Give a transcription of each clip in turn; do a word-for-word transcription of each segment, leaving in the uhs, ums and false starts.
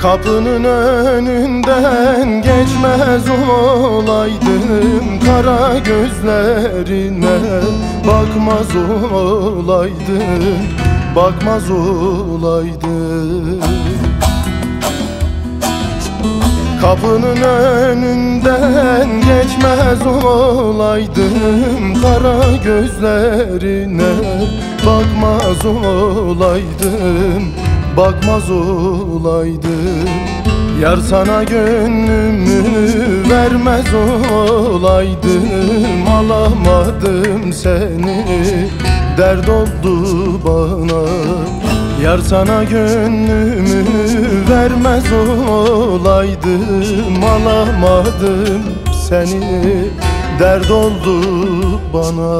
Kapının önünden geçmez olaydım, kara gözlerine bakmaz olaydım, bakmaz olaydım. Kapının önünden geçmez olaydım, kara gözlerine bakmaz olaydım, bakmaz olaydım. Yar sana gönlümü vermez olaydım, alamadım seni, dert oldu bana. Yar sana gönlümü vermez olaydım, alamadım seni, dert oldu bana.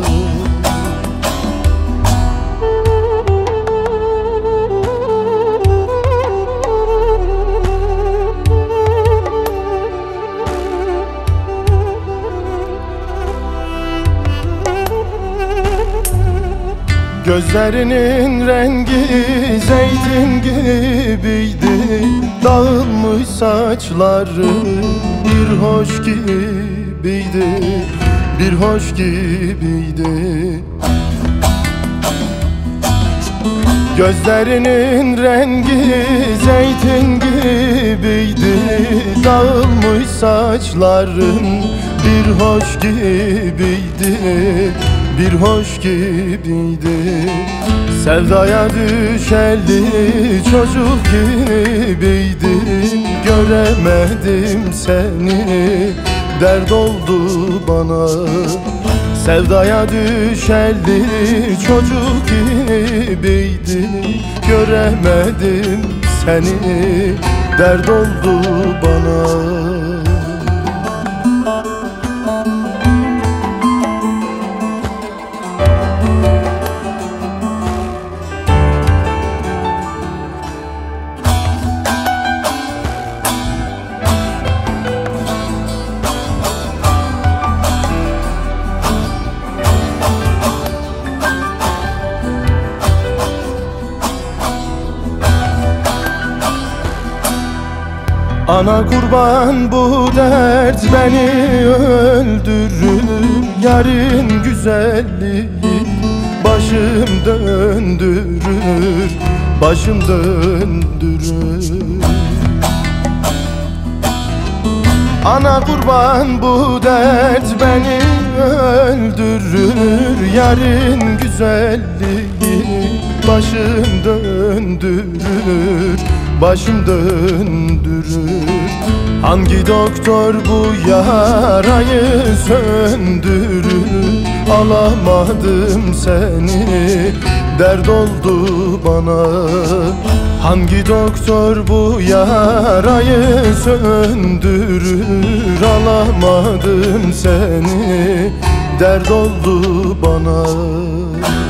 Gözlerinin rengi zeytin gibiydi, dağılmış saçları bir hoş gibiydi, bir hoş gibiydi. Gözlerinin rengi zeytin gibiydi, dağılmış saçların bir hoş gibiydi, bir hoş gibiydi. Sevdaya düşeli çocuk gibiydin, göremedim seni, dert oldu bana. Sevdaya düşeli çocuk gibiydin, göremedim seni, dert oldu bana. Ana kurban bu dert beni öldürür, yarın güzelliği başım döndürür, başım döndürür. Ana kurban bu dert beni öldürür, yarın güzelliği başım döndürür, başım döndürür. Hangi doktor bu yarayı söndürür, alamadım seni, dert oldu bana. Hangi doktor bu yarayı söndürür, alamadım seni, dert oldu bana.